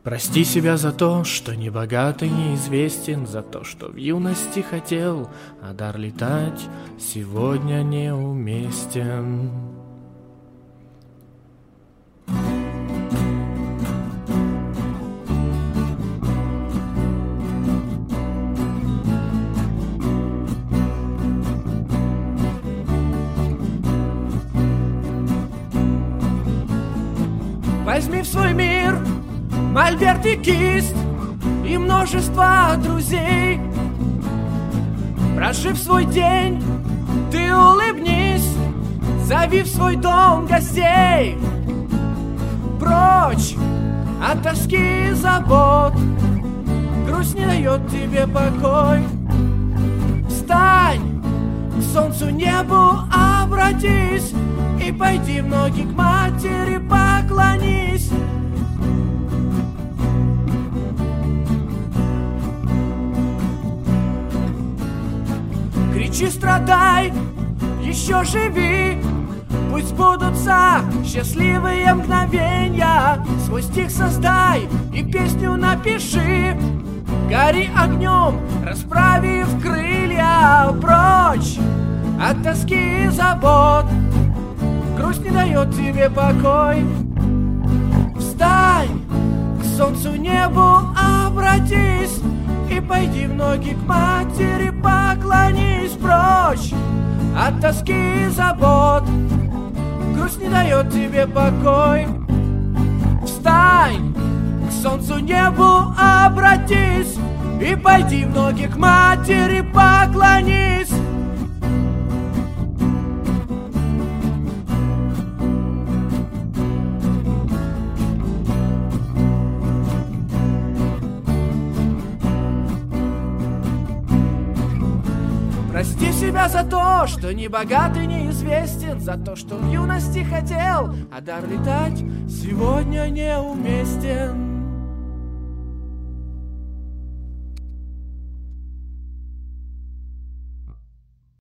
Прости себя за то, что не богат и неизвестен, за то, что в юности хотел, а дар летать сегодня неуместен. Возьми в свой мир мольберт и кисть и множество друзей. Прожив свой день, ты улыбнись, зови в свой дом гостей. Прочь от тоски и забот, грусть не дает тебе покой. Встань, к солнцу, небу обратись и пойди в ноги к матери поклонись. Кричи, страдай, еще живи, пусть сбудутся счастливые мгновенья. Свой стих создай и песню напиши, гори огнем, расправив крылья. Прочь от тоски и забот, грусть не дает тебе покой. Встань, к солнцу, небу обратись и пойди в ноги к матери поклонись. Прочь от тоски и забот, грусть не дает тебе покой. Встань, к солнцу, небу обратись и пойди в ноги к матери поклонись. Прости себя за то, что не богат и неизвестен, за то, что в юности хотел, а дар летать сегодня неуместен.